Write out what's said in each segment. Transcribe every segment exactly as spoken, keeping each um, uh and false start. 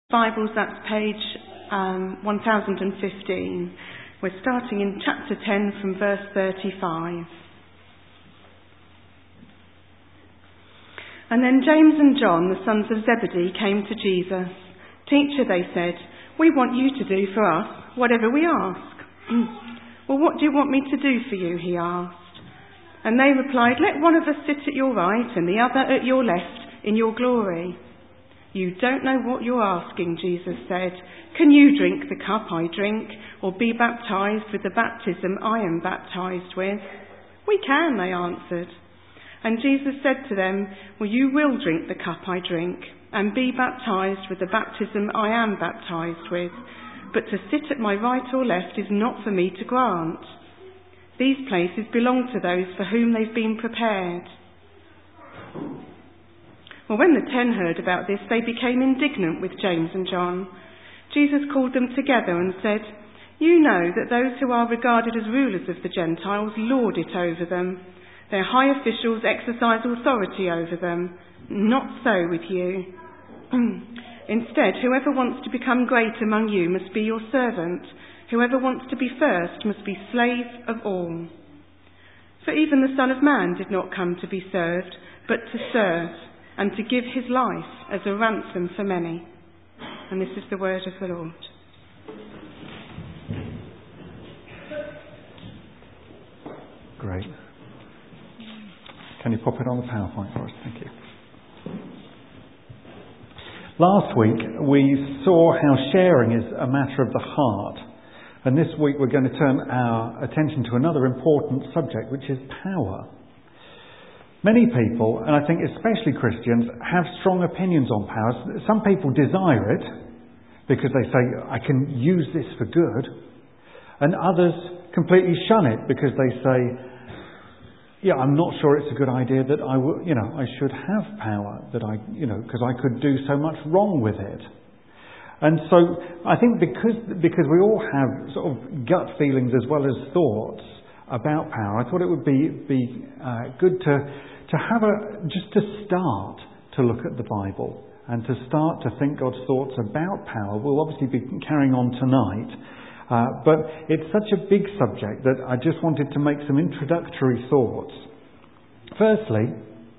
Bibles, that's page um, one thousand fifteen. We're starting in chapter ten from verse thirty-five. And then James and John, the sons of Zebedee, came to Jesus. "Teacher," they said, "we want you to do for us whatever we ask." "Well, what do you want me to do for you?" he asked. And they replied, "Let one of us sit at your right and the other at your left in your glory." "You don't know what you're asking," Jesus said. "Can you drink the cup I drink, or be baptized with the baptism I am baptized with?" "We can," they answered. And Jesus said to them, "Well, you will drink the cup I drink, and be baptized with the baptism I am baptized with. But to sit at my right or left is not for me to grant. These places belong to those for whom they've been prepared." Well, when the ten heard about this, they became indignant with James and John. Jesus called them together and said, "You know that those who are regarded as rulers of the Gentiles lord it over them. Their high officials exercise authority over them. Not so with you. Instead, whoever wants to become great among you must be your servant. Whoever wants to be first must be slave of all. For even the Son of Man did not come to be served, but to serve, and to give his life as a ransom for many." And this is the word of the Lord. Great. Can you pop it on the PowerPoint for us? Thank you. Last week we saw how sharing is a matter of the heart. And this week we're going to turn our attention to another important subject, which is power. Many people, and I think especially Christians, have strong opinions on power. Some people desire it because they say, "I can use this for good." And others completely shun it because they say, "Yeah, I'm not sure it's a good idea that I, w- you know, I should have power, that I, you know, because I could do so much wrong with it." And so I think because because we all have sort of gut feelings as well as thoughts about power, I thought it would be be uh, good to to have a just to start to look at the Bible and to start to think God's thoughts about power. We'll obviously be carrying on tonight, uh, but it's such a big subject that I just wanted to make some introductory thoughts. Firstly,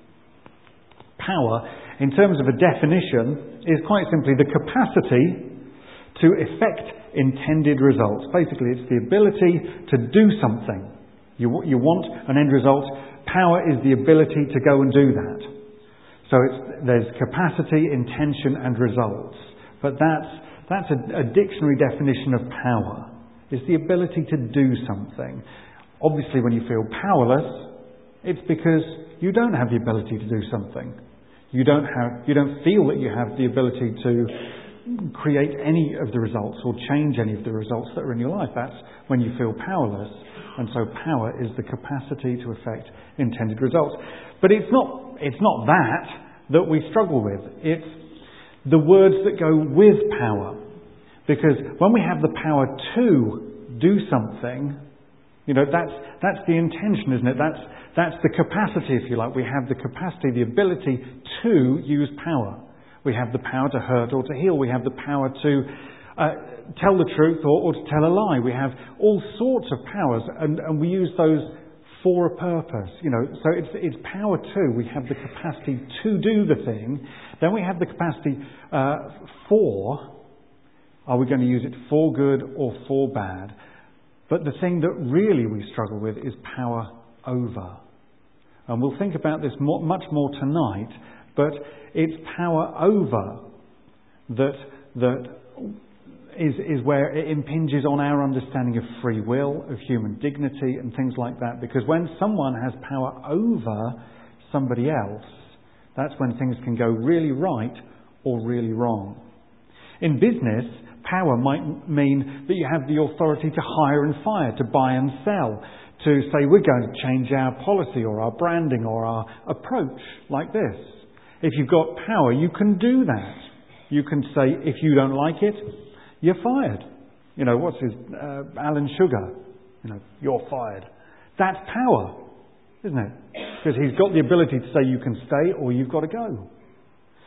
power, in terms of a definition, is quite simply the capacity to effect intended results. Basically, it's the ability to do something. You, you want an end result. Power is the ability to go and do that. So it's, there's capacity, intention and results. But that's, that's a, a dictionary definition of power. It's the ability to do something. Obviously, when you feel powerless, it's because you don't have the ability to do something. You don't have, you don't feel that you have the ability to create any of the results or change any of the results that are in your life. That's when you feel powerless. And so power is the capacity to effect intended results. But it's not, it's not that that we struggle with. It's the words that go with power. Because when we have the power to do something, you know, that's, that's the intention, isn't it? That's, that's the capacity, if you like. We have the capacity, the ability to use power. We have the power to hurt or to heal. We have the power to uh, tell the truth or, or to tell a lie. We have all sorts of powers, and, and we use those for a purpose. You know, so it's, it's power to. We have the capacity to do the thing. Then we have the capacity uh, for. Are we going to use it for good or for bad? But the thing that really we struggle with is power over. And we'll think about this more, much more tonight. But it's power over that that is is where it impinges on our understanding of free will, of human dignity and things like that. Because when someone has power over somebody else, that's when things can go really right or really wrong. In business, power might mean that you have the authority to hire and fire, to buy and sell, to say we're going to change our policy or our branding or our approach like this. If you've got power, you can do that. You can say, if you don't like it, you're fired. You know, what's his, uh, Alan Sugar? You know, you're fired. That's power, isn't it? Because he's got the ability to say you can stay or you've got to go.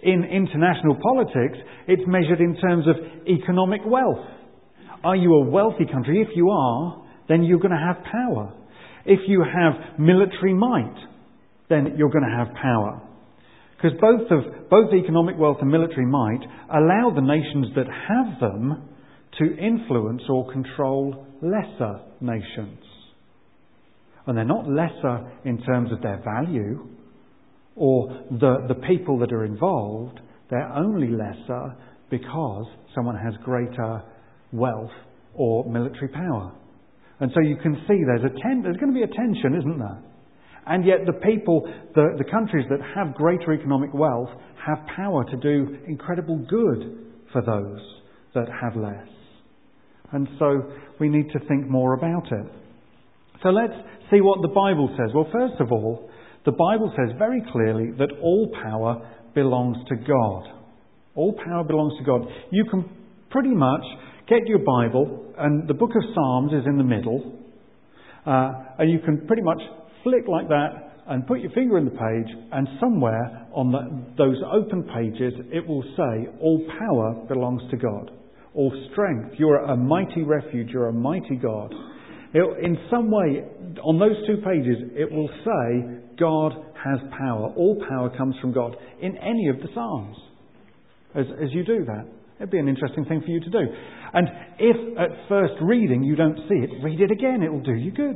In international politics, it's measured in terms of economic wealth. Are you a wealthy country? If you are, then you're going to have power. If you have military might, then you're going to have power. Because both of both economic wealth and military might allow the nations that have them to influence or control lesser nations. And they're not lesser in terms of their value or the, the people that are involved. They're only lesser because someone has greater wealth or military power. And so you can see there's a ten, there's going to be a tension, isn't there? And yet the people, the, the countries that have greater economic wealth have power to do incredible good for those that have less. And so we need to think more about it. So let's see what the Bible says. Well, first of all, the Bible says very clearly that all power belongs to God. All power belongs to God. You can pretty much get your Bible, and the book of Psalms is in the middle, uh, and you can pretty much flick like that and put your finger in the page, and somewhere on the, those open pages it will say, all power belongs to God. All strength, you're a mighty refuge, you're a mighty God. It, in some way, on those two pages, it will say, God has power. All power comes from God in any of the Psalms. As, as you do that, it'd be an interesting thing for you to do. And if at first reading you don't see it, read it again. It will do you good.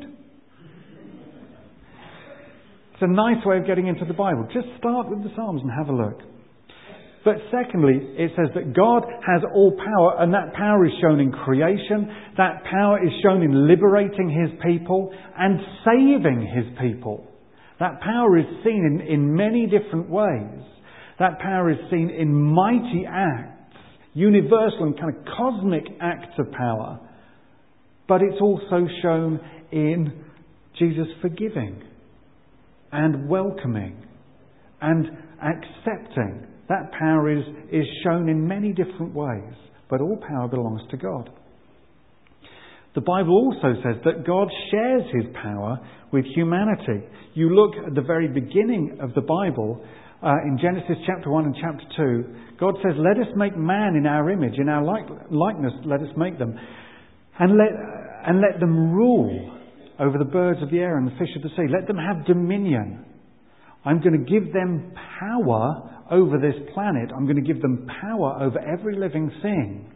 It's a nice way of getting into the Bible. Just start with the Psalms and have a look. But secondly, it says that God has all power, and that power is shown in creation. That power is shown in liberating His people and saving His people. That power is seen in, in many different ways. That power is seen in mighty acts, universal and kind of cosmic acts of power. But it's also shown in Jesus forgiving and welcoming and accepting. That power is, is shown in many different ways, but all power belongs to God. The Bible also says that God shares His power with humanity. You look at the very beginning of the Bible, uh, in Genesis chapter one and chapter two, God says, let us make man in our image, in our like, likeness, let us make them, and let, and let them rule over the birds of the air and the fish of the sea. Let them have dominion. I'm going to give them power over this planet. I'm going to give them power over every living thing.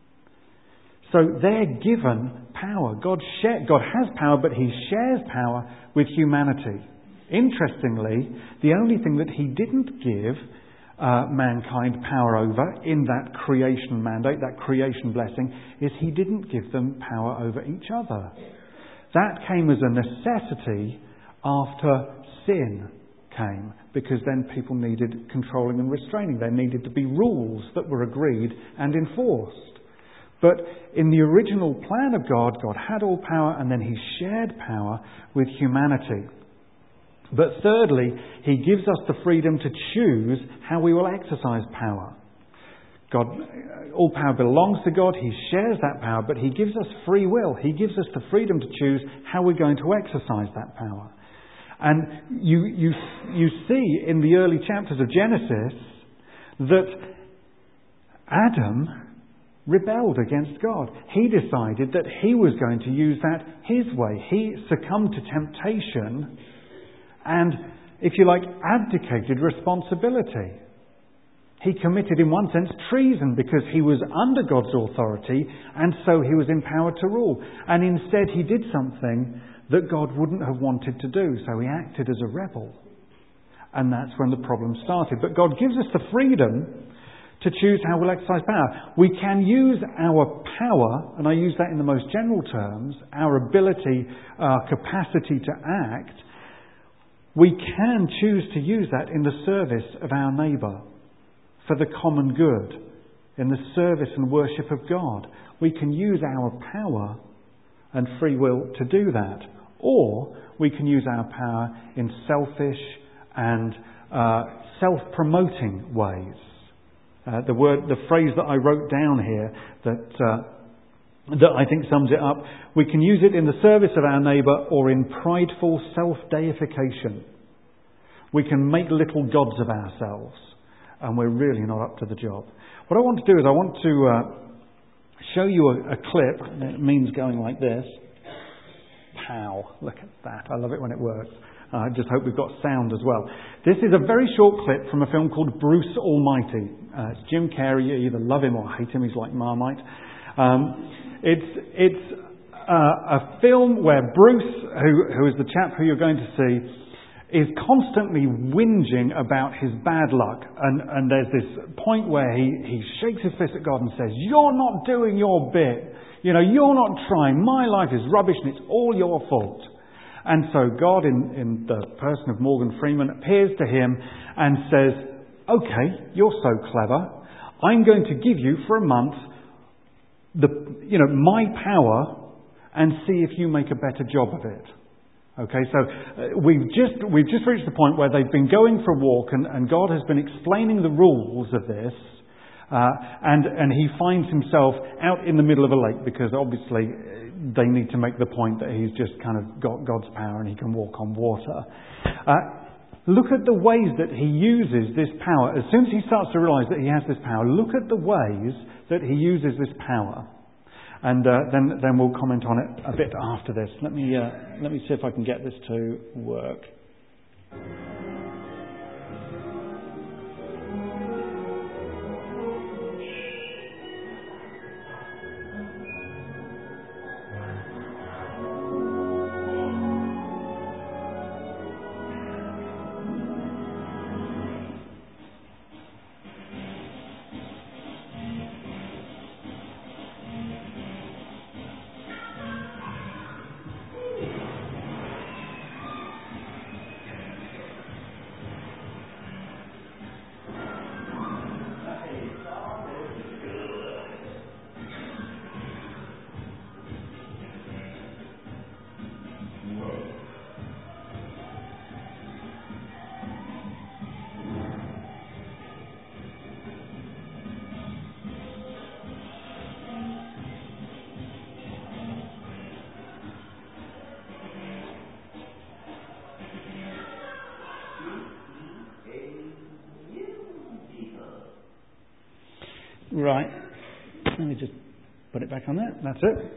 So they're given power. God, share, God has power, but He shares power with humanity. Interestingly, the only thing that He didn't give uh, mankind power over in that creation mandate, that creation blessing, is He didn't give them power over each other. That came as a necessity after sin came, because then people needed controlling and restraining. There needed to be rules that were agreed and enforced. But in the original plan of God, God had all power, and then He shared power with humanity. But thirdly, He gives us the freedom to choose how we will exercise power. God, all power belongs to God. He shares that power, but He gives us free will. He gives us the freedom to choose how we're going to exercise that power. And you, you, you see in the early chapters of Genesis that Adam rebelled against God. He decided that he was going to use that his way. He succumbed to temptation and, if you like, abdicated responsibility. He committed, in one sense, treason because he was under God's authority and so he was empowered to rule. And instead he did something that God wouldn't have wanted to do. So he acted as a rebel. And that's when the problem started. But God gives us the freedom to choose how we'll exercise power. We can use our power, and I use that in the most general terms, our ability, our capacity to act, we can choose to use that in the service of our neighbour, for the common good, in the service and worship of God. We can use our power and free will to do that. Or we can use our power in selfish and uh, self-promoting ways. Uh, the word, the phrase that I wrote down here that uh, that I think sums it up. We can use it in the service of our neighbour or in prideful self-deification. We can make little gods of ourselves and we're really not up to the job. What I want to do is I want to uh, show you a, a clip. It means going like this. Pow. Look at that. I love it when it works. Uh, I just hope we've got sound as well. This is a very short clip from a film called Bruce Almighty. Uh, it's Jim Carrey. You either love him or hate him. He's like Marmite. Um, it's it's uh, a film where Bruce, who who is the chap who you're going to see, is constantly whinging about his bad luck. And, and there's this point where he, he shakes his fist at God and says, "You're not doing your bit. You know, you're not trying. My life is rubbish and it's all your fault." And so God, in, in the person of Morgan Freeman, appears to him and says, "Okay, you're so clever. I'm going to give you for a month the, you know, my power and see if you make a better job of it." Okay, so uh, we've just we've just reached the point where they've been going for a walk, and, and God has been explaining the rules of this, uh, and and he finds himself out in the middle of a lake because obviously they need to make the point that he's just kind of got God's power and he can walk on water. Uh, look at the ways that he uses this power. As soon as he starts to realise that he has this power, look at the ways that he uses this power. And uh, then, then we'll comment on it a bit after this. Let me uh, let me see if I can get this to work. Right. Let me just put it back on there. That's it.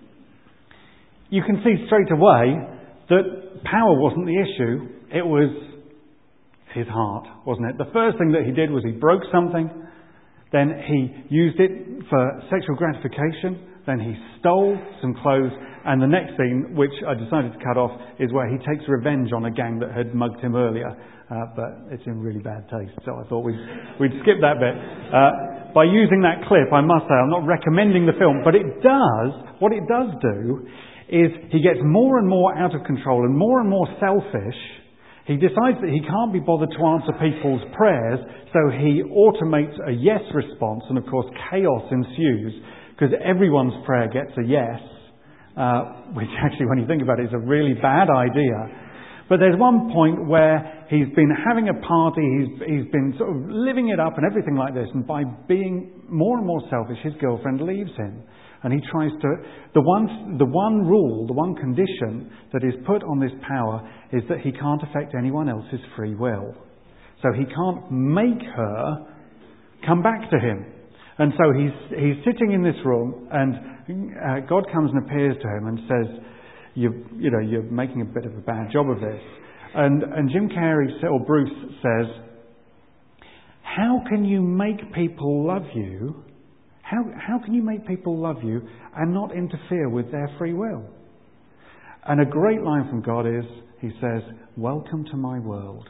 You can see straight away that power wasn't the issue. It was his heart, wasn't it? The first thing that he did was he broke something. Then he used it for sexual gratification. Then he stole some clothes. And the next scene, which I decided to cut off, is where he takes revenge on a gang that had mugged him earlier. Uh, but it's in really bad taste, so I thought we'd, we'd skip that bit. Uh, by using that clip, I must say, I'm not recommending the film, but it does, what it does do is he gets more and more out of control and more and more selfish. He decides that he can't be bothered to answer people's prayers, so he automates a yes response, and of course chaos ensues, because everyone's prayer gets a yes, uh, which actually, when you think about it, is a really bad idea. But there's one point where he's been having a party, he's, he's been sort of living it up and everything like this, and by being more and more selfish, his girlfriend leaves him. And he tries to... The one, the one rule, the one condition that is put on this power is that he can't affect anyone else's free will. So he can't make her come back to him. And so he's, he's sitting in this room, and uh, God comes and appears to him and says, You, you know, you're making a bit of a bad job of this. And, and Jim Carrey, or Bruce, says, how can you make people love you? How, how can you make people love you and not interfere with their free will? And a great line from God is, he says, welcome to my world.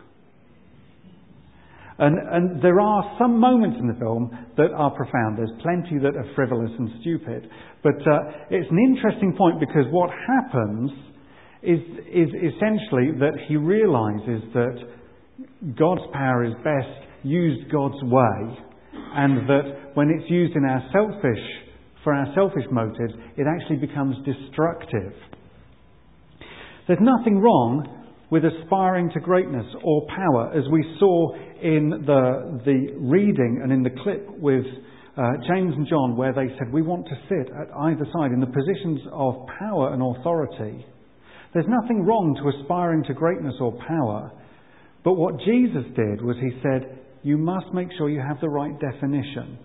And, and there are some moments in the film that are profound. There's plenty that are frivolous and stupid. But uh, it's an interesting point because what happens is, is essentially that he realises that God's power is best used God's way, and that when it's used in our selfish, for our selfish motives, it actually becomes destructive. There's nothing wrong with aspiring to greatness or power, as we saw in the the reading and in the clip with uh, James and John, where they said we want to sit at either side in the positions of power and authority. There's nothing wrong to aspiring to greatness or power, but what Jesus did was he said, you must make sure you have the right definition.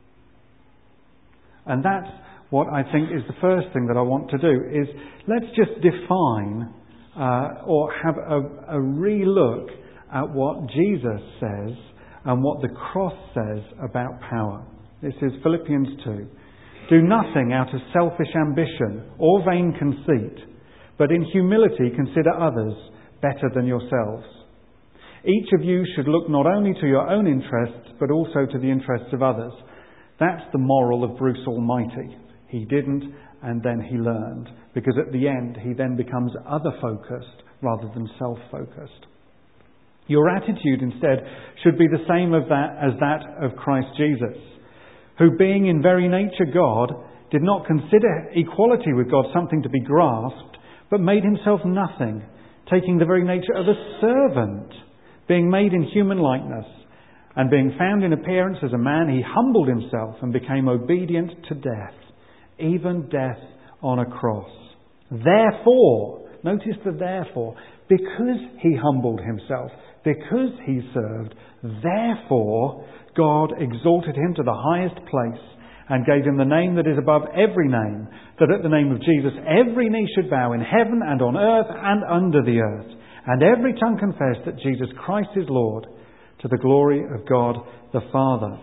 And that's what I think is the first thing that I want to do, is let's just define uh, or have a, a re-look at what Jesus says and what the cross says about power. This is Philippians two. Do nothing out of selfish ambition or vain conceit, but in humility consider others better than yourselves. Each of you should look not only to your own interests, but also to the interests of others. That's the moral of Bruce Almighty. He didn't, and then he learned. Because at the end, he then becomes other-focused rather than self-focused. Your attitude instead should be the same of that as that of Christ Jesus, who being in very nature God, did not consider equality with God something to be grasped, but made himself nothing, taking the very nature of a servant, being made in human likeness, and being found in appearance as a man, he humbled himself and became obedient to death, even death on a cross. Therefore, notice the therefore, because he humbled himself, because he served, therefore God exalted him to the highest place and gave him the name that is above every name, that at the name of Jesus every knee should bow in heaven and on earth and under the earth, and every tongue confess that Jesus Christ is Lord, to the glory of God the Father.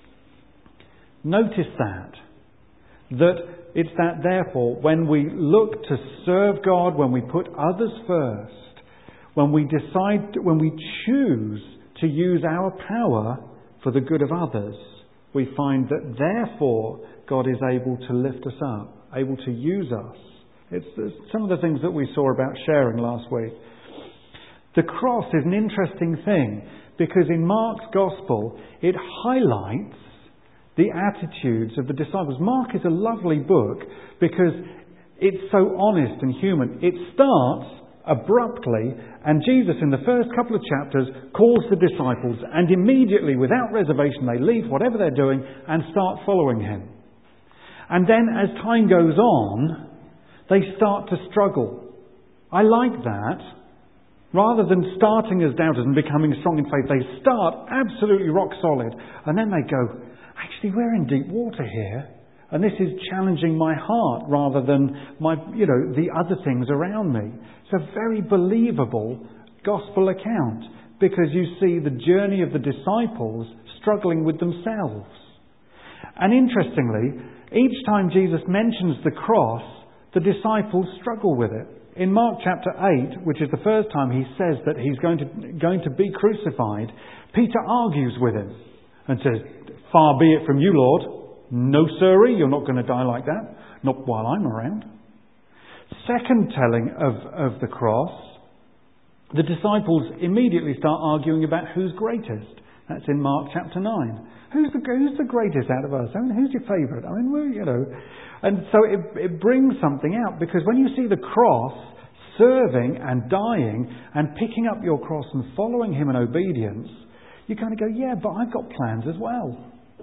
Notice that, that it's that therefore, when we look to serve God, when we put others first, when we decide, when we choose to use our power for the good of others, we find that therefore God is able to lift us up, able to use us. It's, it's some of the things that we saw about sharing last week. The cross is an interesting thing because in Mark's Gospel it highlights the attitudes of the disciples. Mark is a lovely book because it's so honest and human. It starts abruptly, and Jesus in the first couple of chapters calls the disciples, and immediately, without reservation, they leave whatever they're doing and start following him. And then as time goes on, they start to struggle. I like that. Rather than starting as doubters and becoming strong in faith, they start absolutely rock solid, and then they go, actually, we're in deep water here, and this is challenging my heart rather than my, you know, the other things around me. It's a very believable gospel account because you see the journey of the disciples struggling with themselves. And interestingly, each time Jesus mentions the cross, the disciples struggle with it. In Mark chapter eight, which is the first time he says that he's going to, going to be crucified, Peter argues with him and says, "Far be it from you, Lord. No, sirree, you're not going to die like that. Not while I'm around." Second telling of, of the cross, the disciples immediately start arguing about who's greatest. That's in Mark chapter nine. Who's the, who's the greatest out of us? I mean, who's your favourite? I mean, we're, you know. And so it, it brings something out, because when you see the cross, serving and dying and picking up your cross and following him in obedience, you kind of go, yeah, but I've got plans as well.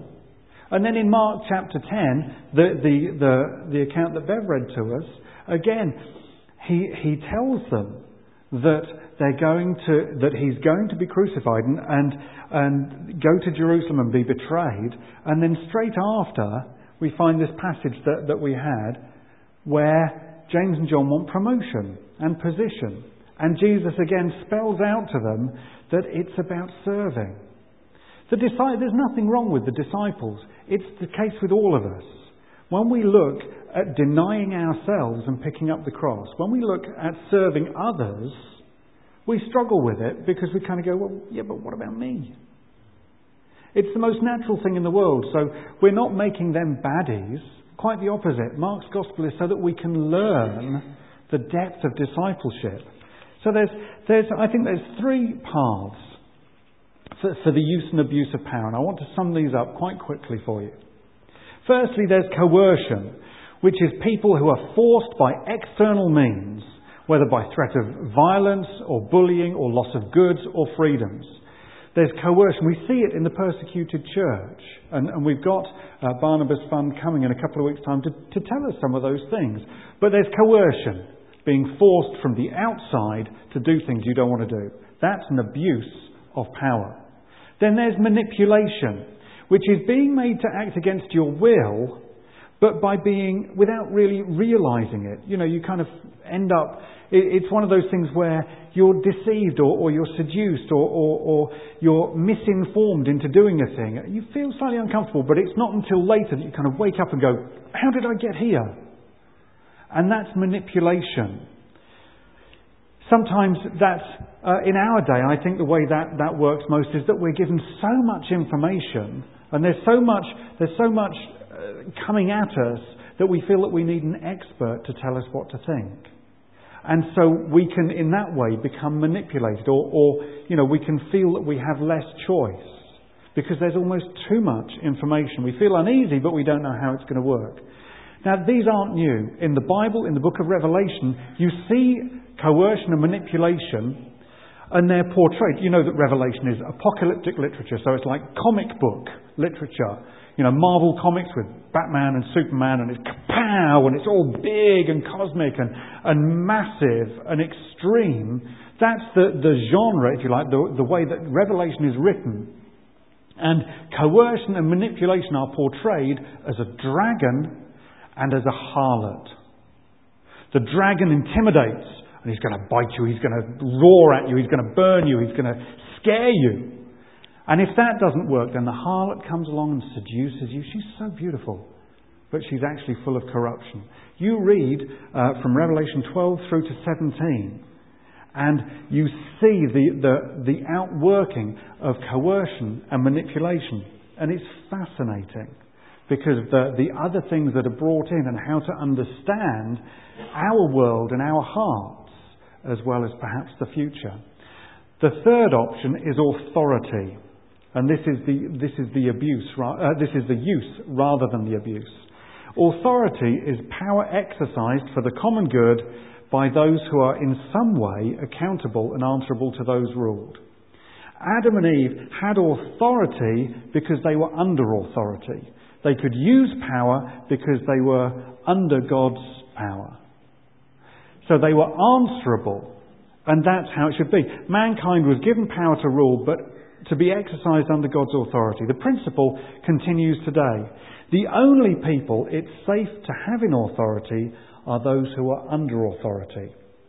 And then in Mark chapter ten, the, the, the, the account that Bev read to us, again, he, he tells them that they're going to, that he's going to be crucified and, and, and go to Jerusalem and be betrayed. And then straight after, we find this passage that, that we had where James and John want promotion and position. And Jesus again spells out to them that it's about serving. The disciples, there's nothing wrong with the disciples. It's the case with all of us. When we look at denying ourselves and picking up the cross, when we look at serving others, we struggle with it because we kind of go, well, yeah, but what about me? It's the most natural thing in the world. So we're not making them baddies. Quite the opposite. Mark's Gospel is so that we can learn the depth of discipleship. So there's, there's, I think there's three paths for, for the use and abuse of power. And I want to sum these up quite quickly for you. Firstly, there's coercion, which is people who are forced by external means, whether by threat of violence or bullying or loss of goods or freedoms. There's coercion. We see it in the persecuted church. And, and we've got uh, Barnabas Fund coming in a couple of weeks' time to, to tell us some of those things. But there's coercion, being forced from the outside to do things you don't want to do. That's an abuse of power. Then there's manipulation, which is being made to act against your will, but by being, without really realising it. You know, you kind of end up, it's one of those things where you're deceived or, or you're seduced or, or, or you're misinformed into doing a thing. You feel slightly uncomfortable, but it's not until later that you kind of wake up and go, how did I get here? And that's manipulation. Sometimes that's, uh, in our day, I think the way that, that works most is that we're given so much information and there's so much, there's so much uh, coming at us that we feel that we need an expert to tell us what to think. And so we can, in that way, become manipulated or, or, you know, we can feel that we have less choice because there's almost too much information. We feel uneasy, but we don't know how it's going to work. Now, these aren't new. In the Bible, in the book of Revelation, you see coercion and manipulation, and they're portrayed. You know that Revelation is apocalyptic literature, so it's like comic book literature. You know, Marvel comics with Batman and Superman, and it's kapow, and it's all big and cosmic and, and massive and extreme. That's the, the genre, if you like, the, the way that Revelation is written. And coercion and manipulation are portrayed as a dragon and as a harlot. The dragon intimidates, and he's going to bite you, he's going to roar at you, he's going to burn you, he's going to scare you. And if that doesn't work, then the harlot comes along and seduces you. She's so beautiful, but she's actually full of corruption. You read uh, from Revelation twelve through to seventeen, and you see the, the, the outworking of coercion and manipulation. And it's fascinating because of the, the other things that are brought in and how to understand our world and our hearts, as well as perhaps the future. The third option is authority. And this is the this is the abuse. Uh, this is the use rather than the abuse. Authority is power exercised for the common good by those who are in some way accountable and answerable to those ruled. Adam and Eve had authority because they were under authority. They could use power because they were under God's power. So they were answerable, and that's how it should be. Mankind was given power to rule, but to be exercised under God's authority. The principle continues today. The only people it's safe to have in authority are those who are under authority.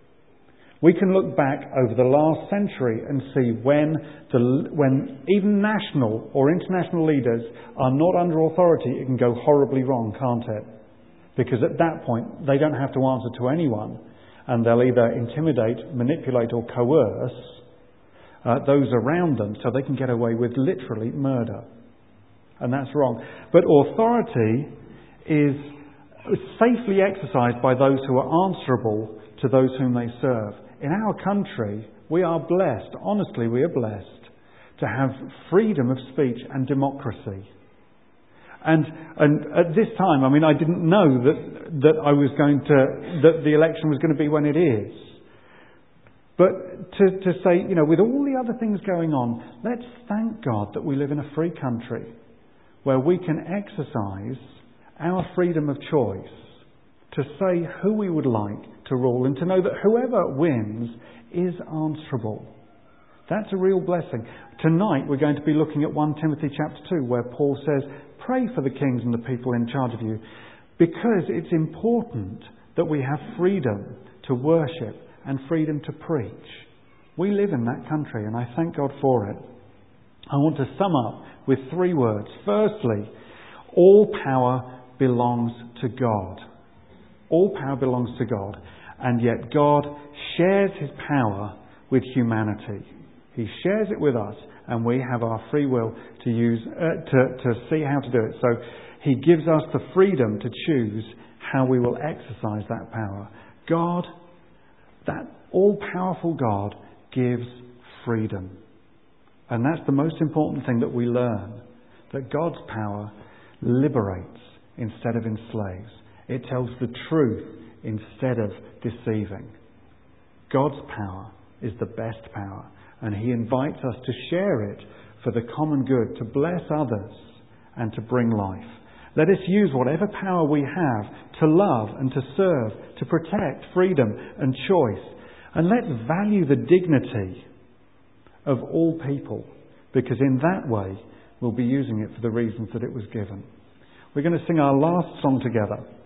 We can look back over the last century and see when, the, when even national or international leaders are not under authority, it can go horribly wrong, can't it? Because at that point, they don't have to answer to anyone, and they'll either intimidate, manipulate or coerce Uh, those around them so they can get away with literally murder. And that's wrong. But authority is safely exercised by those who are answerable to those whom they serve. In our country, we are blessed, honestly we are blessed, to have freedom of speech and democracy. And and at this time, I mean, I didn't know that, that I was going to, that the election was going to be when it is. But to, to say, you know, with all the other things going on, let's thank God that we live in a free country where we can exercise our freedom of choice to say who we would like to rule and to know that whoever wins is answerable. That's a real blessing. Tonight we're going to be looking at First Timothy chapter two, where Paul says, pray for the kings and the people in charge of you, because it's important that we have freedom to worship and freedom to preach. We live in that country, and I thank God for it. I want to sum up with three words. Firstly, all power belongs to God. All power belongs to God, and yet God shares his power with humanity. He shares it with us, and we have our free will to use uh, to, to see how to do it. So he gives us the freedom to choose how we will exercise that power. God That all-powerful God gives freedom. And that's the most important thing that we learn. That God's power liberates instead of enslaves. It tells the truth instead of deceiving. God's power is the best power. And he invites us to share it for the common good, to bless others and to bring life. Let us use whatever power we have to love and to serve, to protect freedom and choice. And let's value the dignity of all people, because in that way we'll be using it for the reasons that it was given. We're going to sing our last song together.